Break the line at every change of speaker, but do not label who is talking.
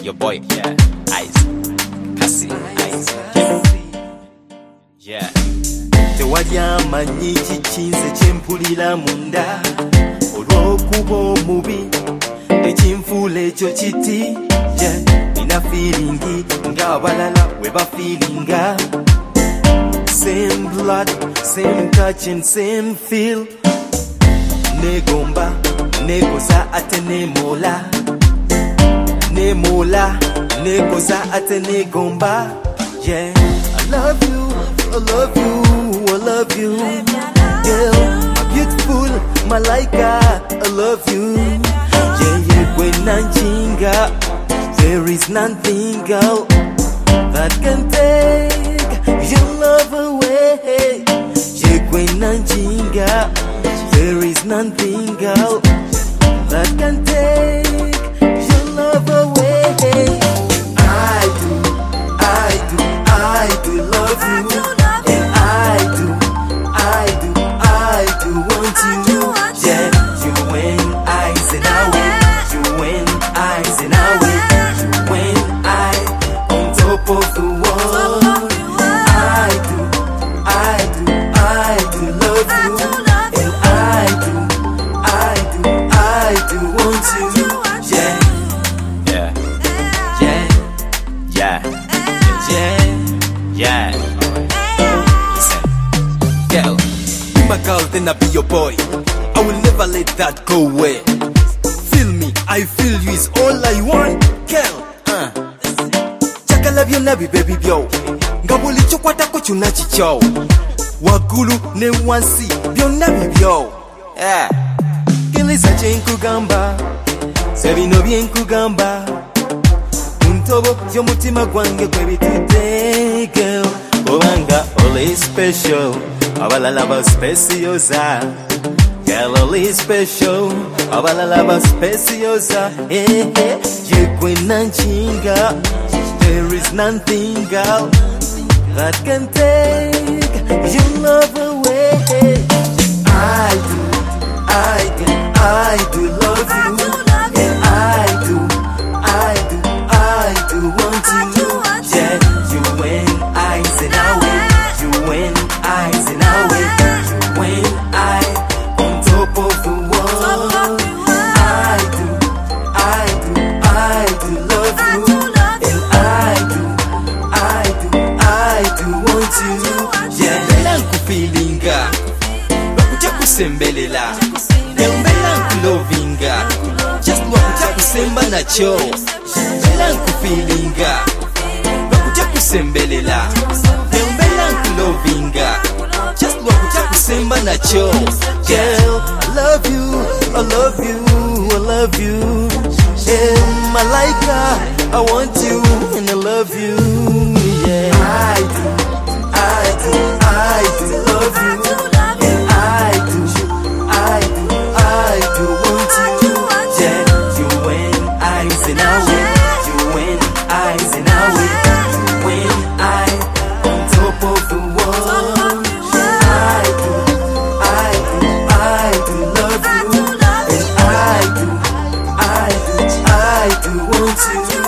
your boy, yeah, Ice, Cassie, Ice, yeah.
Tewali amanyi kikinze kyempulira munda olw'okuba omubi ekinfuula ekyo kiti nina feelingi ng'abalala we bafiilinga. Same blood, same touch and same feel. Negomba, negoza ate nemola. Nemola, negoza ate negomba. Yeah, I love you, I love you, I love you. Girl, my beautiful Malaika, I love you. Yeah, yeah, when I'm there is nothing, girl, that can take your love away. Yeah, when I'm there is nothing, girl, that can take your love away. I do love you, and I do want you. Yeah, you and I say now, you and I say now, you and I on top of the world. I do love you, and I do want you.
Yeah.
Listen, girl, be my girl, then I'll be your boy. I will never let that go away. Feel me, I feel you is all I want, girl. Chakala byonna bibe byo, nga buli chokwatako kyonna kikyo. Waggulu ne wansi byonna bibyo. Kiriza kye nkugamba, se bino bye nkugamba. Ntobo y'omutima gwange gwe bitudde, girl. Obanga oli special, abalala ba speciosa. Girl, oli special, abalala ba speciosa. Ye gwe nanchinga, there is nothing, girl, that can take your love away. I do love you, and I do want you. Yeah, you and I say now, you and I say now, you and I on top of the world. I do love you, and I do want you. Yeah, mbela nkufilinga, lwakuja kusembelela. Mbela nkulovinga, just lwakuja kusemba nacho. Mbela nkufilinga, lwakuja kusembelela. Mbela nkulovinga, just lwakuja kusemba nacho. Girl, I love you, I love you, I love you. Yeah, Malaika, I want you and I love you. Yeah, I do love you, and I do want you. Yeah, you and I say now, you and I say now, you and I on top of the world. I do love you, and I do want you.